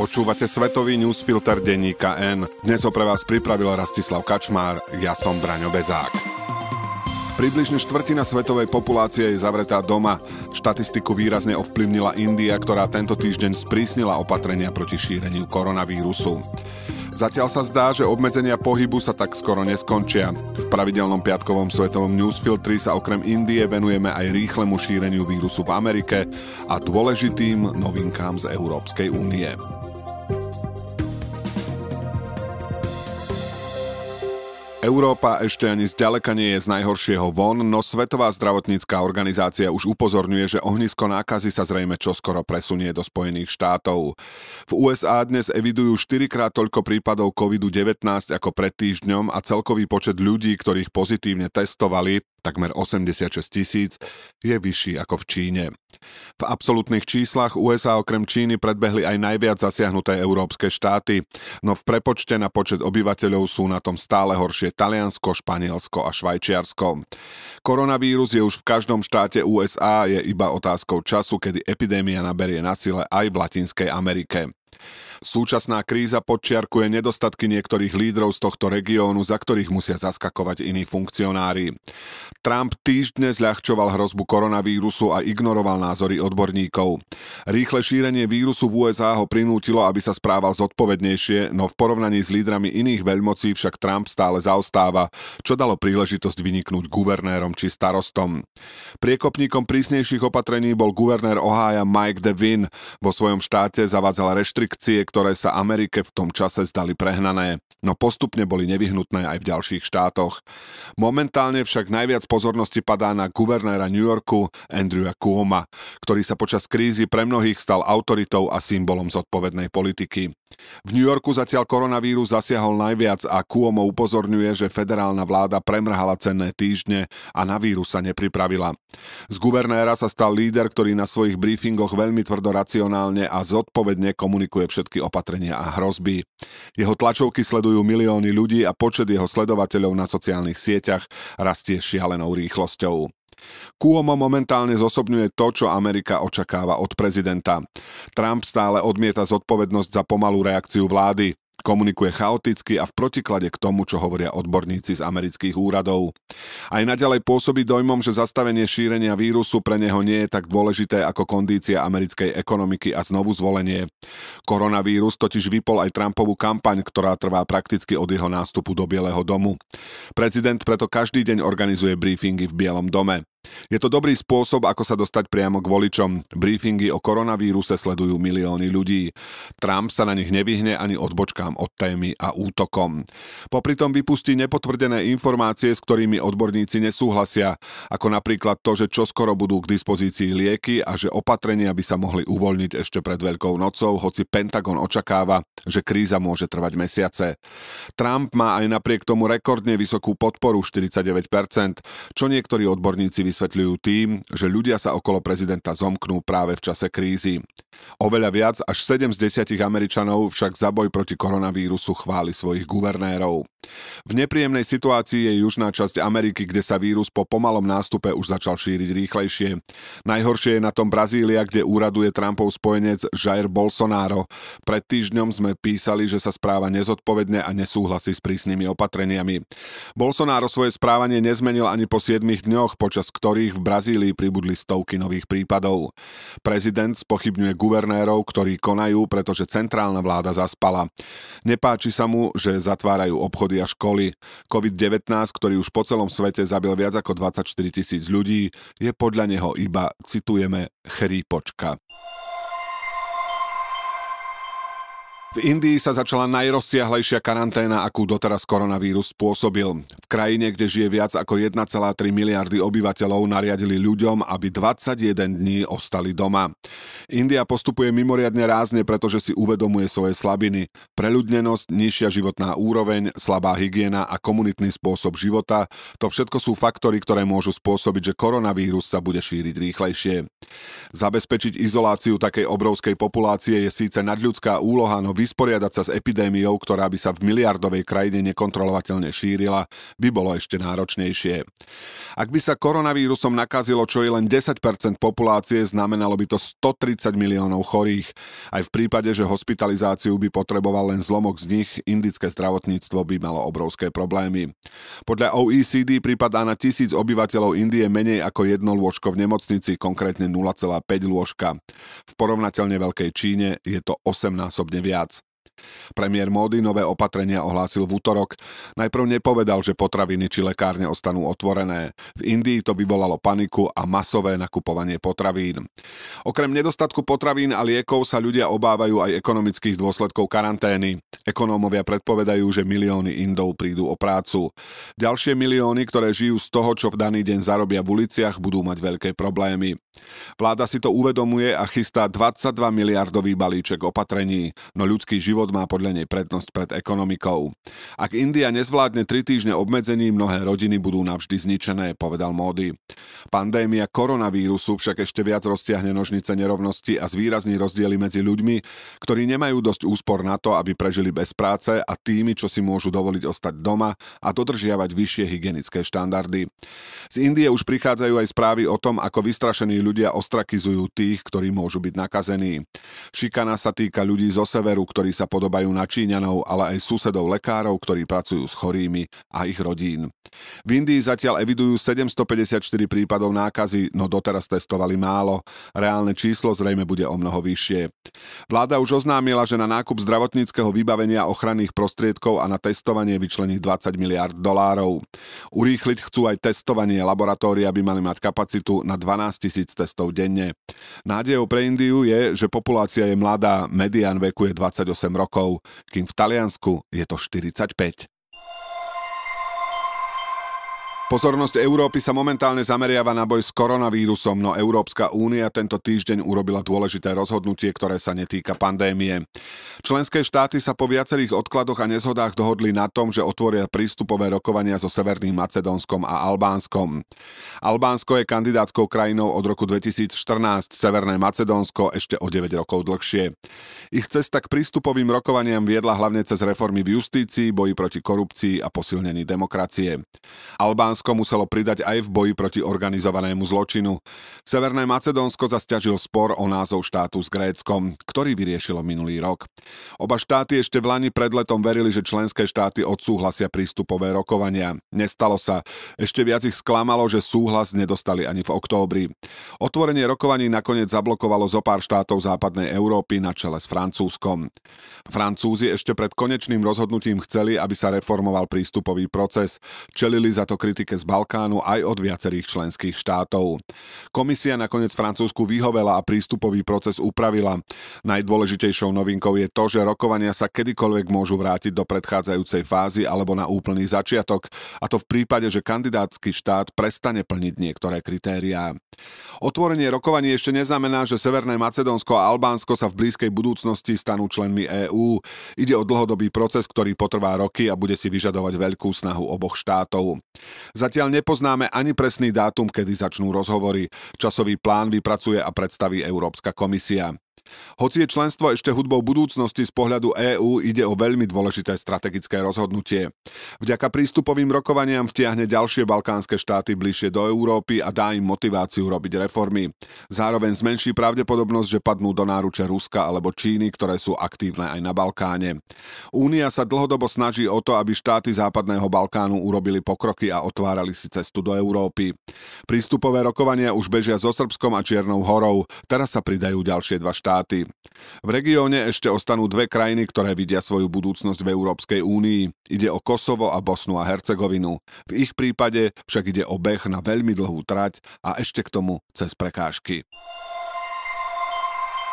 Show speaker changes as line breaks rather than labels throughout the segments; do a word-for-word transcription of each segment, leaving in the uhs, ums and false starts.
Počúvate svetový newsfilter denníka N. Dnes ho pre vás pripravil Rastislav Kačmár, ja som Braňo Bezák. Približne štvrtina svetovej populácie je zavretá doma. Štatistiku výrazne ovplyvnila India, ktorá tento týždeň sprísnila opatrenia proti šíreniu koronavírusu. Zatiaľ sa zdá, že obmedzenia pohybu sa tak skoro neskončia. V pravidelnom piatkovom svetovom newsfiltri sa okrem Indie venujeme aj rýchlemu šíreniu vírusu v Amerike a dôležitým novinkám z Európskej únie. Európa ešte ani zďaleka nie je z najhoršieho von, no Svetová zdravotnícka organizácia už upozorňuje, že ohnisko nákazy sa zrejme čoskoro presunie do Spojených štátov. V ú es á dnes evidujú štyrikrát toľko prípadov kovid devätnásť ako pred týždňom a celkový počet ľudí, ktorých pozitívne testovali, takmer osemdesiatšesť tisíc, je vyšší ako v Číne. V absolútnych číslach ú es á okrem Číny predbehli aj najviac zasiahnuté európske štáty, no v prepočte na počet obyvateľov sú na tom stále horšie Taliansko, Španielsko a Švajčiarsko. Koronavírus je už v každom štáte ú es á, je iba otázkou času, kedy epidémia naberie na sile aj v Latinskej Amerike. Súčasná kríza podčiarkuje nedostatky niektorých lídrov z tohto regiónu, za ktorých musia zaskakovať iní funkcionári. Trump týždne zľahčoval hrozbu koronavírusu a ignoroval názory odborníkov. Rýchle šírenie vírusu v ú es á ho prinútilo, aby sa správal zodpovednejšie, no v porovnaní s lídrami iných veľmocí však Trump stále zaostáva, čo dalo príležitosť vyniknúť guvernérom či starostom. Priekopníkom prísnejších opatrení bol guvernér Ohája Mike DeWine. Vo svojom štáte zavádzal reštrikcie, ktoré sa Amerike v tom čase zdali prehnané, no postupne boli nevyhnutné aj v ďalších štátoch. Momentálne však najviac pozornosti padá na guvernéra New Yorku Andrewa Cuoma, ktorý sa počas krízy pre mnohých stal autoritou a symbolom zodpovednej politiky. V New Yorku zatiaľ koronavírus zasiahol najviac a Cuomo upozorňuje, že federálna vláda premrhala cenné týždne a na vírus sa nepripravila. Z guvernéra sa stal líder, ktorý na svojich briefingoch veľmi tvrdo racionálne a zodpovedne komunikuje všetky opatrenia a hrozby. Jeho tlačovky sledujú milióny ľudí a počet jeho sledovateľov na sociálnych sieťach rastie šialenou rýchlosťou. Cuomo momentálne zosobňuje to, čo Amerika očakáva od prezidenta. Trump stále odmieta zodpovednosť za pomalú reakciu vlády. Komunikuje chaoticky a v protiklade k tomu, čo hovoria odborníci z amerických úradov. Aj naďalej pôsobí dojmom, že zastavenie šírenia vírusu pre neho nie je tak dôležité ako kondícia americkej ekonomiky a znovu zvolenie. Koronavírus totiž vypol aj Trumpovú kampaň, ktorá trvá prakticky od jeho nástupu do Bieleho domu. Prezident preto každý deň organizuje briefingy v Bielom dome. Je to dobrý spôsob, ako sa dostať priamo k voličom. Briefingy o koronavíruse sledujú milióny ľudí. Trump sa na nich nevyhne ani odbočkám od témy a útokom. Popritom vypustí nepotvrdené informácie, s ktorými odborníci nesúhlasia, ako napríklad to, že čoskoro budú k dispozícii lieky a že opatrenia by sa mohli uvoľniť ešte pred Veľkou nocou, hoci Pentagon očakáva, že kríza môže trvať mesiace. Trump má aj napriek tomu rekordne vysokú podporu štyridsaťdeväť percent, čo niektorí odborníci vysvetľujú tým, že ľudia sa okolo prezidenta zomknú práve v čase krízy. Oveľa viac, až sedem z desiatich Američanov však za boj proti koronavírusu chváli svojich guvernérov. V nepríjemnej situácii je južná časť Ameriky, kde sa vírus po pomalom nástupe už začal šíriť rýchlejšie. Najhoršie je na tom Brazília, kde úraduje Trumpov spojenec Jair Bolsonaro. Pred týždňom sme písali, že sa správa nezodpovedne a nesúhlasí s prísnymi opatreniami. Bolsonaro svoje správanie nezmenil ani po siedmich dňoch, počas ktorých v Brazílii pribudli stovky nových prípadov. Prezident spochybňuje guvernérov, ktorí konajú, pretože centrálna vláda zaspala. Nepáči sa mu, že zatvárajú obchody a školy. kovid devätnásť, ktorý už po celom svete zabil viac ako dvadsaťštyri tisíc ľudí, je podľa neho iba, citujeme, chrípočka. V Indii sa začala najrozsiahlejšia karanténa, akú doteraz koronavírus spôsobil. V krajine, kde žije viac ako jeden celá tri miliardy obyvateľov, nariadili ľuďom, aby dvadsaťjeden dní ostali doma. India postupuje mimoriadne rázne, pretože si uvedomuje svoje slabiny. Preľudnenosť, nižšia životná úroveň, slabá hygiena a komunitný spôsob života, to všetko sú faktory, ktoré môžu spôsobiť, že koronavírus sa bude šíriť rýchlejšie. Zabezpečiť izoláciu takej obrovskej populácie je síce nadľudská úloha, no vysporiadať sa s epidémiou, ktorá by sa v miliardovej krajine nekontrolovateľne šírila, by bolo ešte náročnejšie. Ak by sa koronavírusom nakazilo čo je len desať percent populácie, znamenalo by to stotridsať miliónov chorých. Aj v prípade, že hospitalizáciu by potreboval len zlomok z nich, indické zdravotníctvo by malo obrovské problémy. Podľa ó é cé dé pripadá na tisíc obyvateľov Indie menej ako jedno lôžko v nemocnici, konkrétne nula celá päť lôžka. V porovnateľne veľkej Číne je to osemnásobne viac. Premiér Módi nové opatrenia ohlásil v utorok. Najprv nepovedal, že potraviny či lekárne ostanú otvorené. V Indii to vyvolalo paniku a masové nakupovanie potravín. Okrem nedostatku potravín a liekov sa ľudia obávajú aj ekonomických dôsledkov karantény. Ekonómovia predpovedajú, že milióny Indov prídu o prácu. Ďalšie milióny, ktoré žijú z toho, čo v daný deň zarobia v uliciach, budú mať veľké problémy. Vláda si to uvedomuje a chystá dvadsaťdva miliardový balíček opatrení, no ľudský život má podľa nej prednosť pred ekonomikou. Ak India nezvládne tri týždne obmedzení, mnohé rodiny budú navždy zničené, povedal Módi. Pandémia koronavírusu však ešte viac roztiahne nožnice nerovnosti a zvýrazní rozdiely medzi ľuďmi, ktorí nemajú dosť úspor na to, aby prežili bez práce, a tými, čo si môžu dovoliť ostať doma a dodržiavať vyššie hygienické štandardy. Z Indie už prichádzajú aj správy o tom, ako vystrašení ľudia ostrakizujú tých, ktorí môžu byť nakazení. Šikana sa týka ľudí zo severu, ktorí sa podobajú na Číňanov, ale aj susedov lekárov, ktorí pracujú s chorými, a ich rodín. V Indii zatiaľ evidujú sedemstopäťdesiatštyri prípadov nákazy, no doteraz testovali málo. Reálne číslo zrejme bude o mnoho vyššie. Vláda už oznámila, že na nákup zdravotníckeho vybavenia, ochranných prostriedkov a na testovanie vyčlení dvadsať miliárd dolárov. Urýchliť chcú aj testovanie. Laboratória by mali mať kapacitu na dvanásť tisíc testov denne. Nádejou pre Indiu je, že populácia je mladá, medián veku je dvadsaťosem rokov, kým v Taliansku je to štyridsaťpäť. Pozornosť Európy sa momentálne zameriava na boj s koronavírusom, no Európska únia tento týždeň urobila dôležité rozhodnutie, ktoré sa netýka pandémie. Členské štáty sa po viacerých odkladoch a nezhodách dohodli na tom, že otvoria prístupové rokovania so Severným Macedónskom a Albánskom. Albánsko je kandidátskou krajinou od roku dvetisícštrnásť, Severné Macedónsko ešte o deväť rokov dlhšie. Ich cesta k prístupovým rokovaniam viedla hlavne cez reformy v justícii, boji proti korupcii a posilnení demokracie. Albánsko muselo pridať aj v boji proti organizovanému zločinu. Severné Macedónsko zasťažil spor o názov štátu s Gréckom, ktorý vyriešilo minulý rok. Oba štáty ešte v lani pred letom verili, že členské štáty odsúhlasia prístupové rokovania. Nestalo sa. Ešte viac ich sklamalo, že súhlas nedostali ani v októbri. Otvorenie rokovaní nakoniec zablokovalo zo pár štátov západnej Európy na čele s Francúzskom. Francúzi ešte pred konečným rozhodnutím chceli, aby sa reformoval prístupový proces. Čelili za to kritike z Balkánu aj od viacerých členských štátov. Komisia nakoniec Francúzsku vyhovela a prístupový proces upravila. Najdôležitejšou novinkou je to, že rokovania sa kedykoľvek môžu vrátiť do predchádzajúcej fázy alebo na úplný začiatok, a to v prípade, že kandidátsky štát prestane plniť niektoré kritériá. Otvorenie rokovaní ešte neznamená, že Severné Macedónsko a Albánsko sa v blízkej budúcnosti stanú členmi EÚ. Ide o dlhodobý proces, ktorý potrvá roky a bude si vyžadovať veľkú snahu oboch štátov. Zatiaľ nepoznáme ani presný dátum, kedy začnú rozhovory. Časový plán vypracuje a predstaví Európska komisia. Hoci je členstvo ešte hudbou budúcnosti, z pohľadu EÚ ide o veľmi dôležité strategické rozhodnutie. Vďaka prístupovým rokovaniam vtiahne ďalšie balkánske štáty bližšie do Európy a dá im motiváciu robiť reformy. Zároveň zmenší pravdepodobnosť, že padnú do náruče Ruska alebo Číny, ktoré sú aktívne aj na Balkáne. Únia sa dlhodobo snaží o to, aby štáty západného Balkánu urobili pokroky a otvárali si cestu do Európy. Prístupové rokovania už bežia so Srbskom a Čiernou Horou, teraz sa pridajú ďalšie dva štáty. V regióne ešte ostanú dve krajiny, ktoré vidia svoju budúcnosť v Európskej únii. Ide o Kosovo a Bosnu a Hercegovinu. V ich prípade však ide o beh na veľmi dlhú trať a ešte k tomu cez prekážky.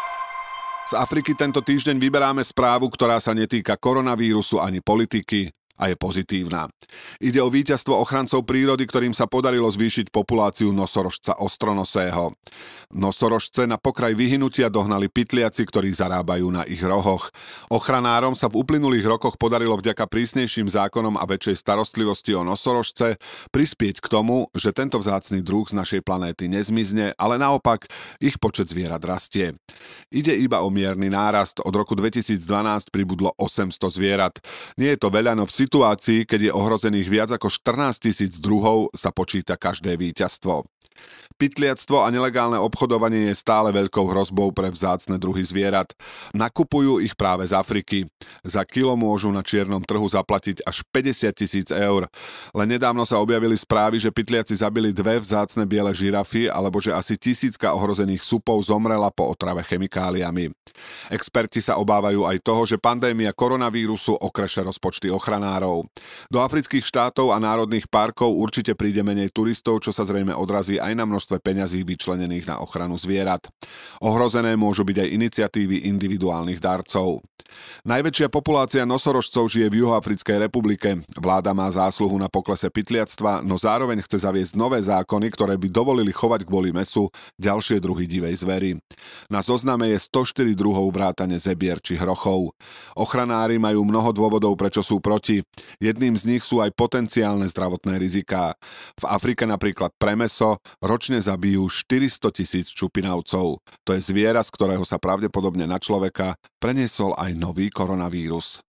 Z Afriky tento týždeň vyberáme správu, ktorá sa netýka koronavírusu ani politiky, a je pozitívna. Ide o víťazstvo ochrancov prírody, ktorým sa podarilo zvýšiť populáciu nosorožca ostronosého. Nosorožce na pokraj vyhynutia dohnali pytliaci, ktorí zarábajú na ich rohoch. Ochranárom sa v uplynulých rokoch podarilo vďaka prísnejším zákonom a väčšej starostlivosti o nosorožce prispieť k tomu, že tento vzácny druh z našej planéty nezmizne, ale naopak ich počet zvierat rastie. Ide iba o mierny nárast. Od roku dvetisícdvanásť pribudlo osemsto zvierat. Nie je to veľa, no v situácii, keď je ohrozených viac ako štrnásť tisíc druhov, sa počíta každé víťazstvo. Pytliactvo a nelegálne obchodovanie je stále veľkou hrozbou pre vzácne druhy zvierat. Nakupujú ich práve z Afriky. Za kilo môžu na čiernom trhu zaplatiť až päťdesiat tisíc eur. Len nedávno sa objavili správy, že pytliaci zabili dve vzácne biele žirafy, alebo že asi tisícka ohrozených supov zomrela po otrave chemikáliami. Experti sa obávajú aj toho, že pandémia koronavírusu okreše rozpočty ochranárov. Do afrických štátov a národných parkov určite príde menej turistov, čo sa zrejme odrazí aj na množstve peňazí vyčlenených na ochranu zvierat. Ohrozené môžu byť aj iniciatívy individuálnych darcov. Najväčšia populácia nosorožcov žije v Juhoafrickej republike. Vláda má zásluhu na poklese pytliactva, no zároveň chce zaviesť nové zákony, ktoré by dovolili chovať kvôli mäsu ďalšie druhy divej zvery. Na zozname je stoštyri druhov vrátane zebier či hrochov. Ochranári majú mnoho dôvodov, prečo sú proti. Jedným z nich sú aj potenciálne zdravotné riziká. V Afrike napríklad pre mäso ročne zabijú štyristo tisíc čupinavcov. To je zviera, z ktorého sa pravdepodobne na človeka preniesol aj nový koronavírus.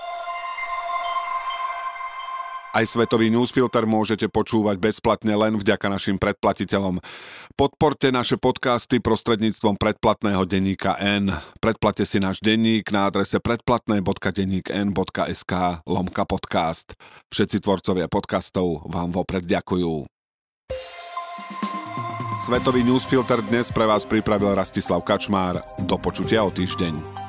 Aj Svetový newsfilter môžete počúvať bezplatne len vďaka našim predplatiteľom. Podporte naše podcasty prostredníctvom predplatného denníka N. Predplatte si náš denník na adrese predplatné bodka denník n bodka es ká lomka podcast. Všetci tvorcovia podcastov vám vopred ďakujú. Svetový newsfilter dnes pre vás pripravil Rastislav Kačmár. Do počutia o týždeň.